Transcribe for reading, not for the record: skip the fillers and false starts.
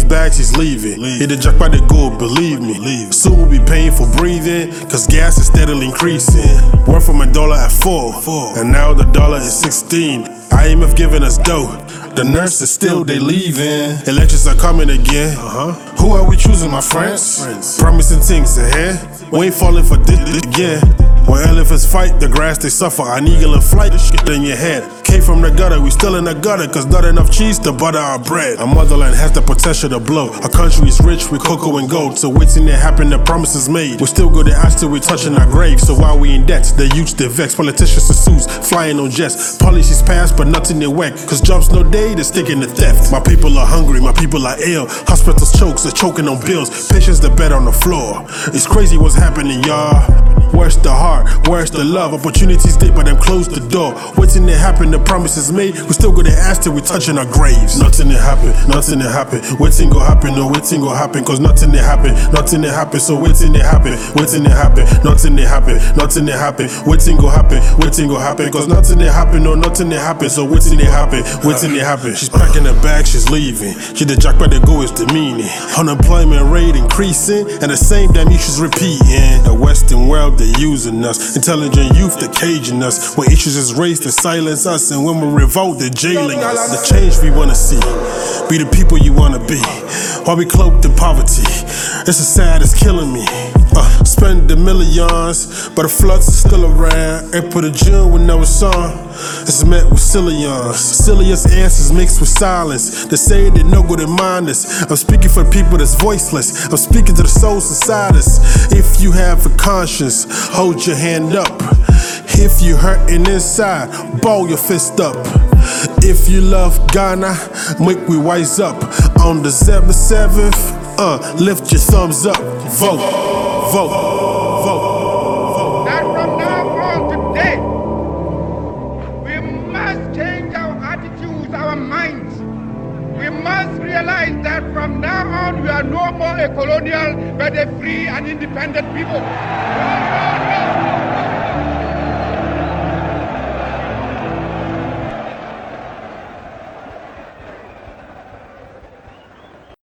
these bags, he's leaving. Hit the jackpot, the gold, believe me. Soon we'll be paying for breathing, cause gas is steadily increasing. Went from $1 at 4, and now the dollar is 16. IMF giving us dough, the nurses still they leaving. Elections are coming again. Who are we choosing, my friends? Promising things ahead. We ain't falling for this again. When elephants fight, the grass they suffer. An eagle in flight, shit in your head. Came from the gutter, we still in the gutter, cause not enough cheese to butter our bread. Our motherland has the potential to blow. Our country is rich with cocoa and gold, so waiting to happen, the promises made. We still go to ash till we touching our grave. So while we in debt, the youths they vex. Politicians are suits, flying on jets. Policies passed, but nothing they whack. Cause jobs no day, they sticking to theft. My people are hungry, my people are ill. Hospitals chokes, they're choking on bills. Patients the bed on the floor. It's crazy what's happening, y'all. Where's the heart? Where's the love? Opportunities did, but them closed the door. Waiting to happen, the promises made. We still go to ask till we touching our graves. Nothing to happen, nothing to happen. Waiting go happen, no waiting go happen. Cause nothing to happen, nothing to happen. So waiting to happen, waiting to happen. Nothing to happen, nothing to happen. Waiting go happen, waiting go happen. Cause nothing to happen, no nothing to happen. So waiting to happen, waiting to happen. She's packing her bag, she's leaving. She the jackpot, the go is demeaning. Unemployment rate increasing, and the same damn issues repeating. The Western world, they using us. Intelligent youth, they caging us. When issues is raised, they silence us. And when we revolt, they're jailing us. The change we wanna see, be the people you wanna be. While we cloaked in poverty, it's a sad, it's killing me. Spend the millions, but the floods are still around. And put a June with no song, it's met with sillions. Silliest answers mixed with silence. They say they know good in mind us. I'm speaking for the people that's voiceless. I'm speaking to the souls inside us. If you have a conscience, hold your hand up. If you hurting inside, ball your fist up. If you love Ghana, make we wise up. On December 7th, lift your thumbs up. Vote, vote, vote. That from now on today, we must change our attitudes, our minds. We must realize that from now on we are no more a colonial, but a free and independent people.